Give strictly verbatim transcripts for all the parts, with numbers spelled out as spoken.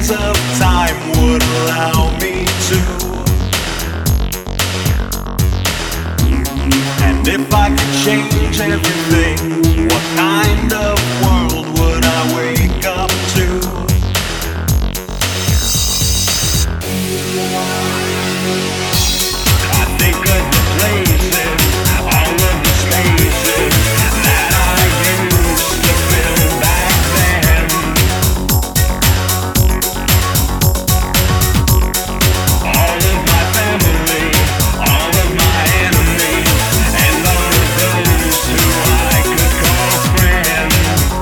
hands of time would allow me to. And if I could change everything, what kind of world would I wake up to? I think of the places, all of the spaces that I used to fill back then. All of my family, all of my enemies, and all of those who I could call friends.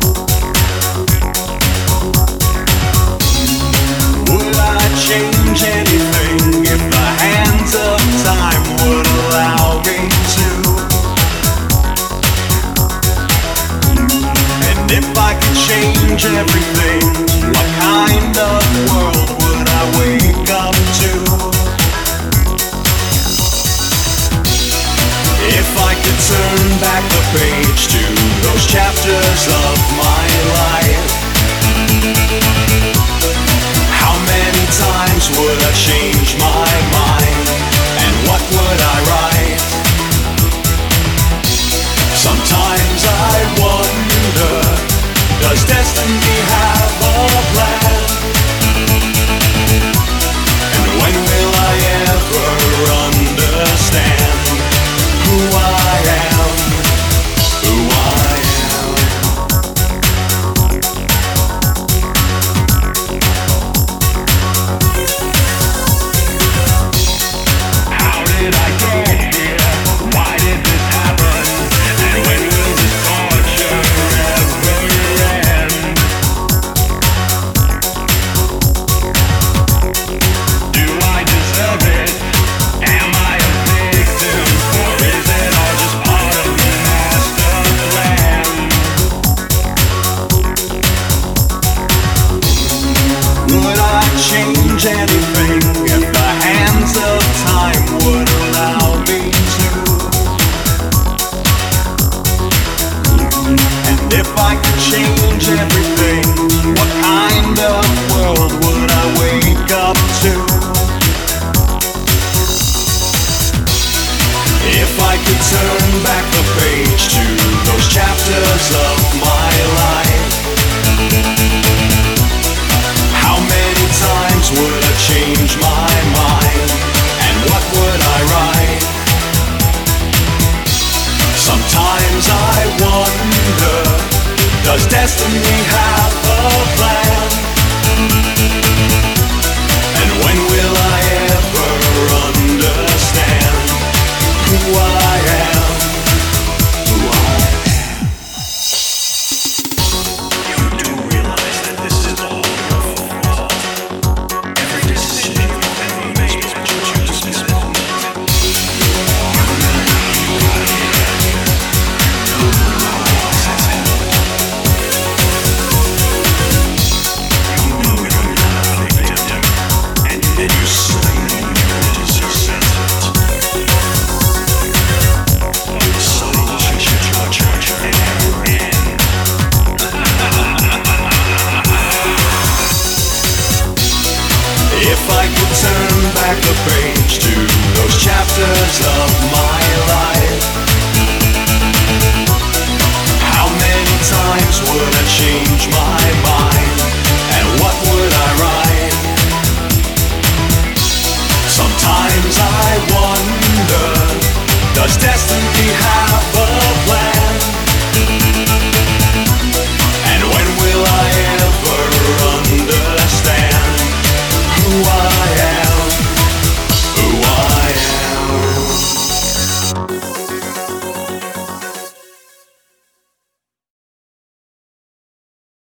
Would I change anything if the hands of time would allow me to? And if I could change everything, what kind of world would I wake up to? If I could turn back the page to those chapters of my life, how many times would I change my mind? And what would I write? Sometimes I wonder, does destiny have a plan? And when will I ever understand who I am? Who I am? How did I get here? Why did this happen? And when will this torture ever end? Do I deserve it? Am I a victim? Or is it all just part of the master plan? Would I change anything if the hands of time would allow me to? And if I could change everything, what kind of world would I wake up to? If I could turn back the page to those chapters of my life, how many times would I change my mind? And what would I write? Sometimes I wonder, does destiny have a plan? And when will I ever understand who I am? Who I am? You do realize that this is all your fault. Every decision you ever made is what you choose to make. If I could turn back the page to those chapters of my life, how many times would I change my mind? And what would I write? Sometimes I wonder, does destiny have a plan?